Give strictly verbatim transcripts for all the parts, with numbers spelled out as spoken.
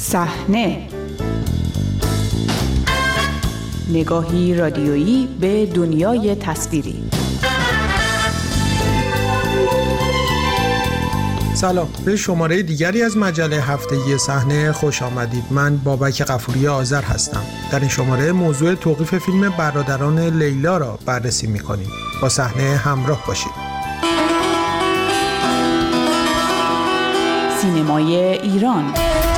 صحنه، نگاهی رادیویی به دنیای تصویری. سلام، به شماره دیگری از مجله هفتگی صحنه خوش آمدید. من بابک غفوری آذر هستم. در این شماره موضوع توقیف فیلم برادران لیلا را بررسی می‌کنیم. با صحنه همراه باشید. سینمای ایران.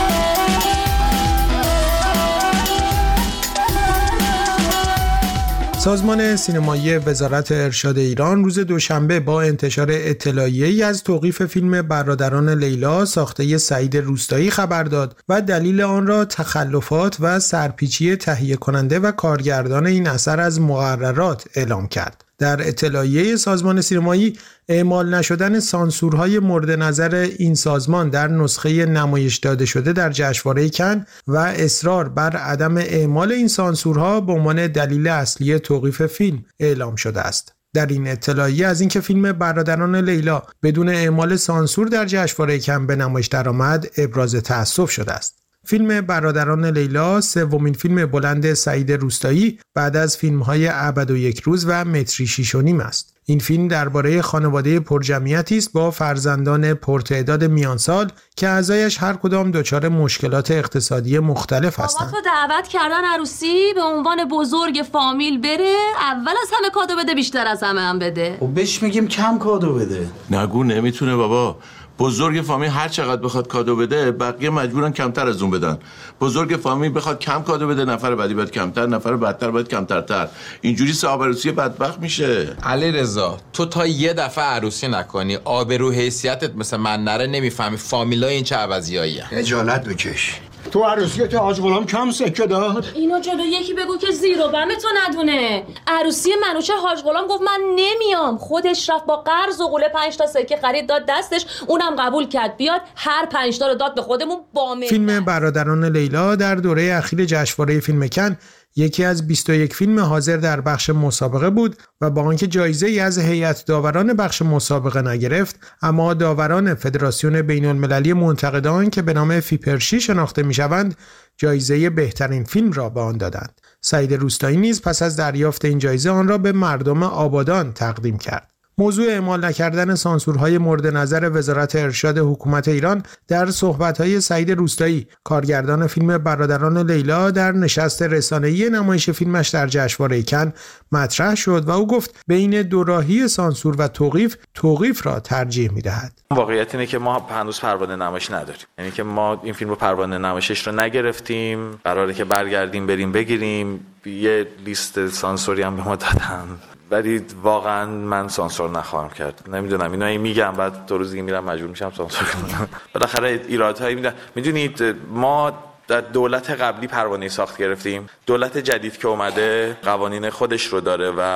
سازمان سینمایی وزارت ارشاد ایران روز دوشنبه با انتشار اطلاعیه‌ای از توقیف فیلم برادران لیلا ساخته سعید روستایی خبر داد و دلیل آن را تخلفات و سرپیچی تهیه کننده و کارگردان این اثر از مقررات اعلام کرد. در اطلاعیه سازمان سینمایی اعمال نشدن سانسورهای مورد نظر این سازمان در نسخه نمایش داده شده در جشنواره کن و اصرار بر عدم اعمال این سانسورها به عنوان دلیل اصلی توقیف فیلم اعلام شده است. در این اطلاعیه از اینکه فیلم برادران لیلا بدون اعمال سانسور در جشنواره کن به نمایش درآمد ابراز تأسف شده است. فیلم برادران لیلا سومین فیلم بلند سعید روستایی بعد از فیلم‌های ابد و یک روز و متری شیش و نیم است. این فیلم درباره خانواده پرجمعیتی است با فرزندان پرتعداد میانسال که اعضایش هر کدام دچار مشکلات اقتصادی مختلف هستند. بابا تو دعوت کردن عروسی به عنوان بزرگ فامیل بره، اول از همه کادو بده، بیشتر از همه هم بده. خب بهش میگیم کم کادو بده. نگو نمیتونه بابا. بزرگ فامیل هر چقدر بخواد کادو بده، بقیه مجبورن کمتر از اون بدن. بزرگ فامیل بخواد کم کادو بده، نفر بعدی باید کمتر، نفر بعدتر باید کمترتر. اینجوری صاحب عروسی بدبخت میشه. علی رضا، تو تا یه دفعه عروسی نکنی، آبرو حیثیتت مثل من نره، نمیفهمی فامیلای این چه عوضیاییه. خجالت بکش. تو عروسیت حاج غلام کم سکه داد؟ اینو جلو یکی بگو که زیر و بم تو ندونه. عروسی منوچه حاج غلام گفت من نمیام، خودش رفت با قرض و قوله پنج تا سکه خرید داد دستش، اونم قبول کرد بیاد، هر پنج تا رو داد به خودمون با من. فیلم برادران لیلا در دوره اخیر جشنواره فیلم کن یکی از بیست و یک فیلم حاضر در بخش مسابقه بود و با آنکه جایزه‌ای از هیئت داوران بخش مسابقه نگرفت، اما داوران فدراسیون بین‌المللی منتقدان که به نام فیپرشی شناخته می‌شوند، جایزه بهترین فیلم را به آن دادند. سعید روستایی نیز پس از دریافت این جایزه آن را به مردم آبادان تقدیم کرد. موضوع اعمال نکردن سانسورهای مورد نظر وزارت ارشاد حکومت ایران در صحبت‌های سعید روستایی، کارگردان فیلم برادران لیلا، در نشست رسانه‌ای نمایش فیلمش در جشنواره کن مطرح شد و او گفت بین دو راهی سانسور و توقیف، توقیف را ترجیح می‌دهد. واقعیت اینه که ما هنوز پروانه نمایش نداریم. یعنی که ما این فیلم رو پروانه نمایشش رو نگرفتیم. قراره که برگردیم بریم بگیریم. یه لیست سانسوری هم به ما دادن. ولی واقعا من سانسور نخواهم کرد. نمیدونم، اینا میگم بعد دو روز دیگه میرم مجبور میشم سانسور کنم. بالاخره ایرادهایی میدن. میدونید ما در دولت قبلی پروانه ساخت گرفتیم. دولت جدید که اومده قوانین خودش رو داره و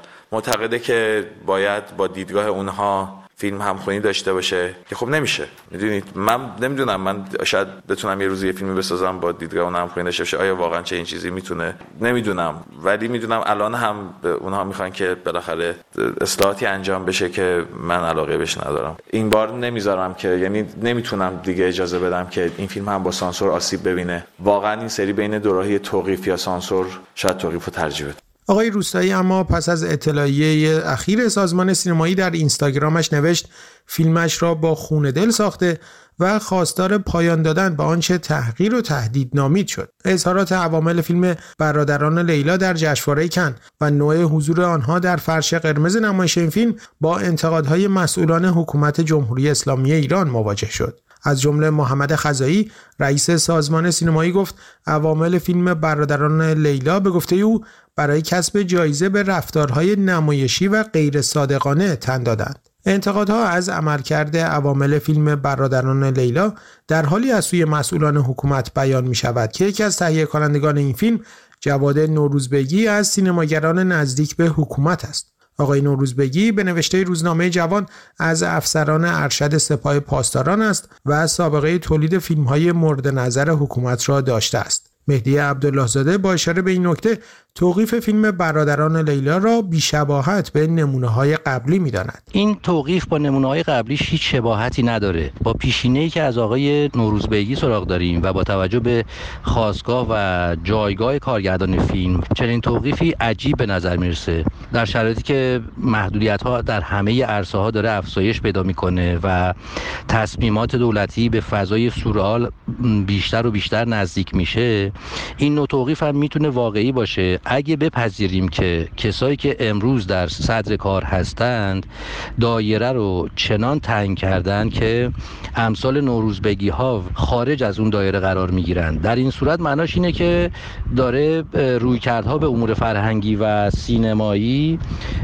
معتقده که باید با دیدگاه اونها فیلم همخوانی داشته باشه که خب نمیشه. میدونید من نمیدونم، من شاید بتونم یه روزی یه فیلمی بسازم با دیدگاه اون همخوانی داشته باشه. آیا واقعا چه این چیزی میتونه؟ نمیدونم، ولی میدونم الان هم اونها میخوان که بالاخره اصلاحاتی انجام بشه که من علاقه بهش ندارم. این بار نمیذارم که، یعنی نمیتونم دیگه اجازه بدم که این فیلم هم با سانسور آسیب ببینه. واقعا این سری بین دو راهی توقیف یا سانسور، شاید توقیف رو ترجیح بدم. آقای روستایی اما پس از اطلاعیه اخیر سازمان سینمایی در اینستاگرامش نوشت فیلمش را با خون دل ساخته و خواستار پایان دادن به آنچه تحقیر و تهدید نامید شد. اظهارات عوامل فیلم برادران لیلا در جشنواره کن و نوع حضور آنها در فرش قرمز نمایش این فیلم با انتقادهای مسئولان حکومت جمهوری اسلامی ایران مواجه شد. از جمله محمد خزایی، رئیس سازمان سینمایی، گفت عوامل فیلم برادران لیلا به گفته او برای کسب جایزه به رفتارهای نمایشی و غیر صادقانه تن دادند. انتقادها از عملکرد عوامل فیلم برادران لیلا در حالی از سوی مسئولان حکومت بیان می شود که یکی از تهیه کنندگان این فیلم، جواد نوروزبگی، از سینماگران نزدیک به حکومت است. آقای نوروزبگی به نوشته روزنامه جوان از افسران ارشد سپاه پاسداران است و سابقه تولید فیلم‌های مورد نظر حکومت را داشته است. مهدی عبدالله زاده با اشاره به این نکته توقیف فیلم برادران لیلا را بی‌شباهت به نمونه‌های قبلی می‌داند. این توقیف با نمونه‌های قبلیش هیچ شباهتی نداره. با پیشینه‌ای که از آقای نوروزبیگی سراغ داریم و با توجه به خاستگاه و جایگاه کارگردان فیلم، چنین توقیفی عجیب به نظر میرسه در شرایطی که محدودیت‌ها در همه عرصه‌ها داره افزایش پیدا می‌کنه و تصمیمات دولتی به فضای سورئال بیشتر و بیشتر نزدیک میشه. این نوع توقیف هم میتونه واقعی باشه اگه بپذیریم که کسایی که امروز در صدر کار هستند دایره رو چنان تنگ کردن که امثال نوروزبگی ها خارج از اون دایره قرار میگیرن. در این صورت معناش اینه که داره رویکردها به امور فرهنگی و سینمایی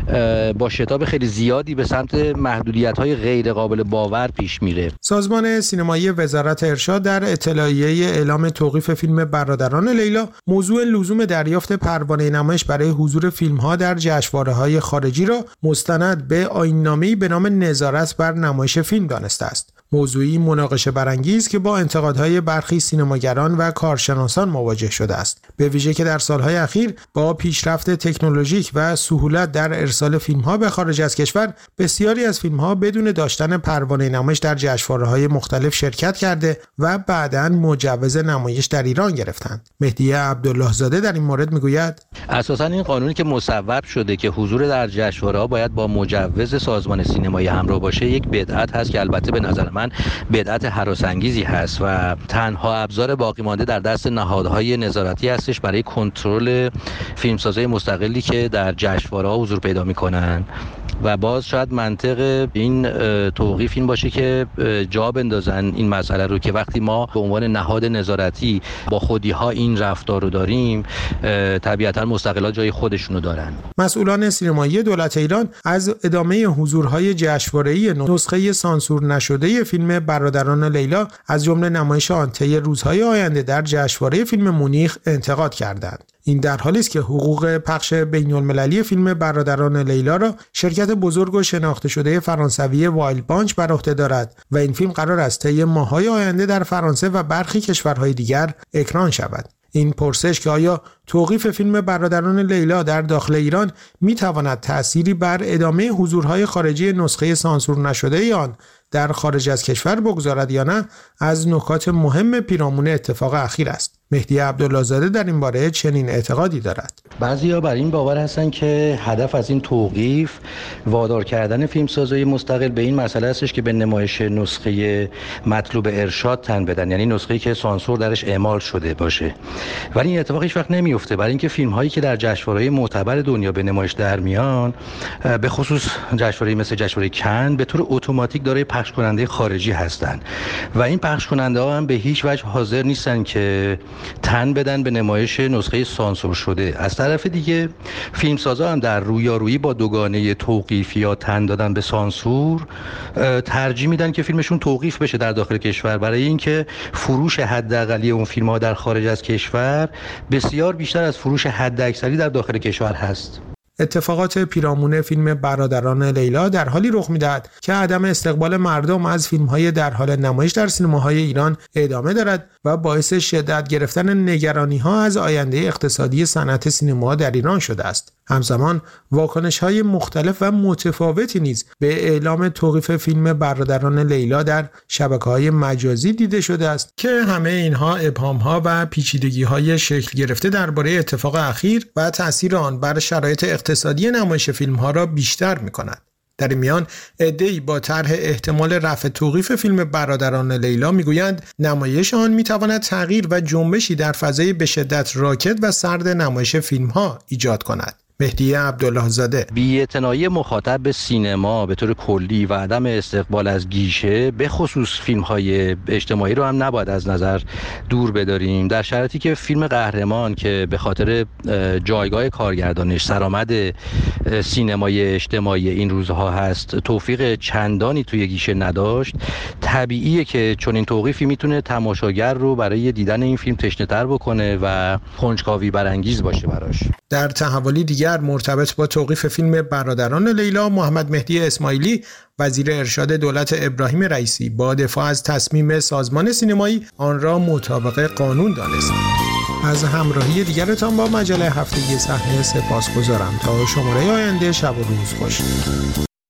با شتاب خیلی زیادی به سمت محدودیت‌های غیر قابل باور پیش میره. سازمان سینمایی وزارت ارشاد در اطلاعیه اعلام توقیف فیلم برادران لیلا موضوع لزوم دریافت پروانه نمایش برای حضور فیلم‌ها در جشنواره‌های خارجی را مستند به آیین‌نامه‌ای به نام نظارت بر نمایش فیلم دانسته است. موضوعی مناقشه برانگیز که با انتقادهای برخی سینماگران و کارشناسان مواجه شده است، به ویژه که در سالهای اخیر با پیشرفت تکنولوژیک و سهولت در ارسال فیلم‌ها به خارج از کشور، بسیاری از فیلم‌ها بدون داشتن پروانه نمایش در جشنواره‌های مختلف شرکت کرده و بعداً مجوز نمایش در ایران گرفتند. مهدی عبدالله زاده در این مورد میگوید اساساً این قانونی که مصوب شده که حضور در جشنواره‌ها باید با مجوز سازمان سینمایی همراه باشه یک بدعت هست که البته به نظر من بدعت هراس‌انگیزی هست و تنها ابزار باقی مانده در دست نهادهای نظارتی هستش برای کنترل فیلمسازهای مستقلی که در جشنواره‌ها حضور پیدا می‌کنن. و باز شاید منطق این توقیف این باشه که جا بندازن این مسئله رو که وقتی ما به عنوان نهاد نظارتی با خودی‌ها این رفتار رو داریم، طبیعتاً مستقلات جای خودشونو دارن. مسئولان سینمایی دولت ایران از ادامه حضورهای جشنواره‌ای نسخه سانسور نشده فیلم برادران لیلا از جمله نمایش آن طی روزهای آینده در جشنواره فیلم مونیخ انتقاد کردند. این در حالی است که حقوق پخش بین‌المللی فیلم برادران لیلا را شرکت بزرگ و شناخته شده فرانسوی وایلد بانچ بر عهده دارد و این فیلم قرار است طی ماه‌های آینده در فرانسه و برخی کشورهای دیگر اکران شود. این پرسش که آیا توقیف فیلم برادران لیلا در داخل ایران می‌تواند تأثیری بر ادامه حضورهای خارجی نسخه سانسور نشده آن در خارج از کشور بگذارد یا نه، از نکات مهم پیرامون اتفاق اخیر است. مهدی عبدالله زاده در این باره چنین اعتقادی دارد. بعضیا بر این باور هستن که هدف از این توقیف وادار کردن فیلمسازهای مستقل به این مسئله هستش که به نمایش نسخه مطلوب ارشاد تن بدن، یعنی نسخه‌ای که سانسور درش اعمال شده باشه. ولی این اتفاق هیچ وقت نمیفته، برای اینکه فیلم‌هایی که در جشنواره‌های معتبر دنیا به نمایش در میان، به خصوص جشنواره‌ای مثل جشنواره کن، به طور اتوماتیک دارای پخش کننده خارجی هستند و این پخش کننده‌ها هم به هیچ وجه حاضر نیستن که تن بدن به نمایش نسخه سانسور شده. از طرف دیگه فیلمسازا هم در رویارویی با دوگانه توقیف یا تن دادن به سانسور ترجیح میدن که فیلمشون توقیف بشه در داخل کشور، برای اینکه فروش حداقلی اون فیلم‌ها در خارج از کشور بسیار بیشتر از فروش حداکثری در داخل کشور هست. اتفاقات پیرامون فیلم برادران لیلا در حالی رخ می‌دهد که عدم استقبال مردم از فیلم‌های در حال نمایش در سینماهای ایران ادامه دارد و باعث شدت گرفتن نگرانی‌ها از آینده اقتصادی صنعت سینما در ایران شده است. همزمان واکنش‌های مختلف و متفاوتی نیز به اعلام توقیف فیلم برادران لیلا در شبکه‌های مجازی دیده شده است که همه اینها ابهام‌ها و پیچیدگی‌های شکل گرفته درباره اتفاق اخیر و تأثیر آن بر شرایط اقتصادی نمایش فیلم‌ها را بیشتر می‌کند. در این میان عده‌ای با طرح احتمال رفع توقیف فیلم برادران لیلا میگویند نمایش آن میتواند تغییر و جنبشی در فضای به شدت راکد و سرد نمایش فیلم‌ها ایجاد کند. مهدی عبدالله زاده: بی‌اعتنایی مخاطب به سینما به طور کلی و عدم استقبال از گیشه به خصوص فیلم‌های اجتماعی رو هم نباید از نظر دور بداریم، در شرایطی که فیلم قهرمان که به خاطر جایگاه کارگردانش سرآمد سینمای اجتماعی این روزها هست توفیق چندانی توی گیشه نداشت، طبیعیه که چون این توقیفی میتونه تماشاگر رو برای دیدن این فیلم تشنه‌تر بکنه و کنجکاوی برانگیز باشه براش. در تحولی دیگر مرتبط با توقیف فیلم برادران لیلا، محمد مهدی اسماعیلی وزیر ارشاد دولت ابراهیم رئیسی با دفاع از تصمیم سازمان سینمایی آن را مطابق قانون دانست. از همراهی دیگرتان با مجله هفتگی صحنه سپاسگزارم. تا شماره آینده شب و روز خوش.